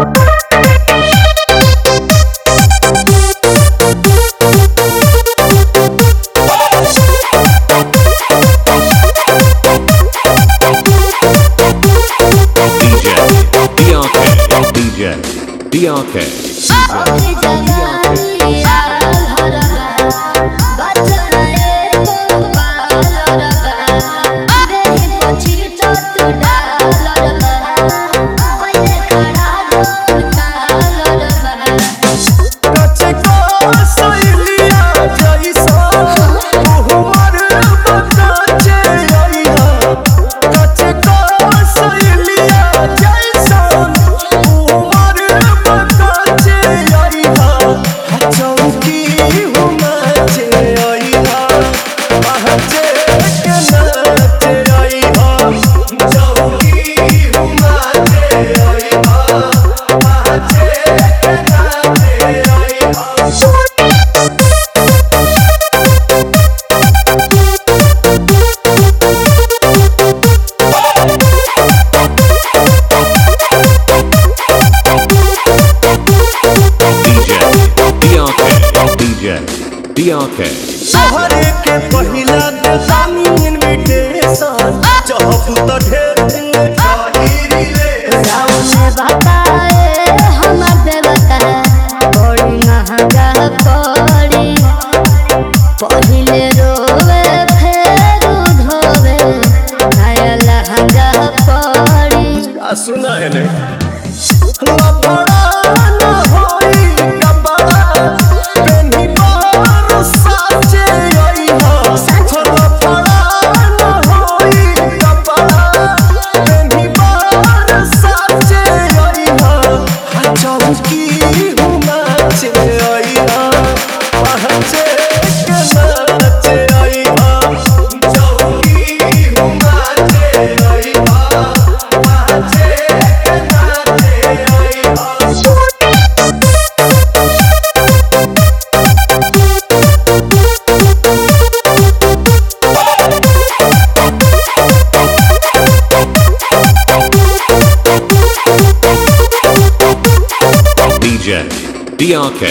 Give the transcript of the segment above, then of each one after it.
DRK. DRK. सोहरे के पहिला दानी इनविटेशन चाहबू त ढेर दिन खाहिरी रे राव ने बताए हमर देवता बड़ी महंगा पड़ी पहिले रोवे फेर धोवे नया लहंगा पड़ी सुना है ने लफड़ा न होई कपड़ा पेनी पर साचे आई हो लफड़ा न होई कपड़ा पेनी पर साचे आई हो चौकी हुमाचे आई हो पहचे के नाचे आई हो चौकी हुमाचे आई हो पहचे DRK.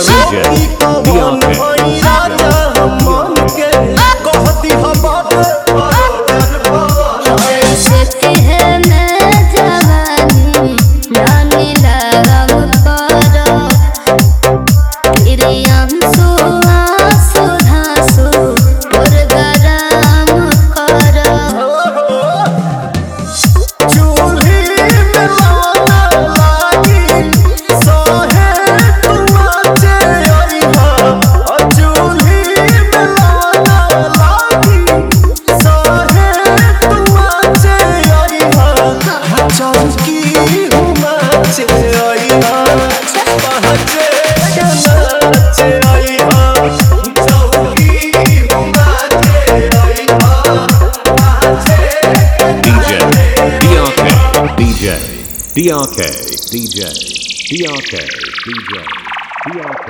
DRK, DJ, DRK, DJ, DRK,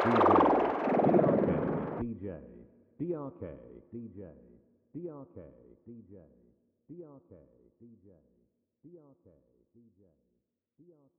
DJ, DRK, DJ, DRK, DJ, DRK, DJ, DRK, DJ, DRK.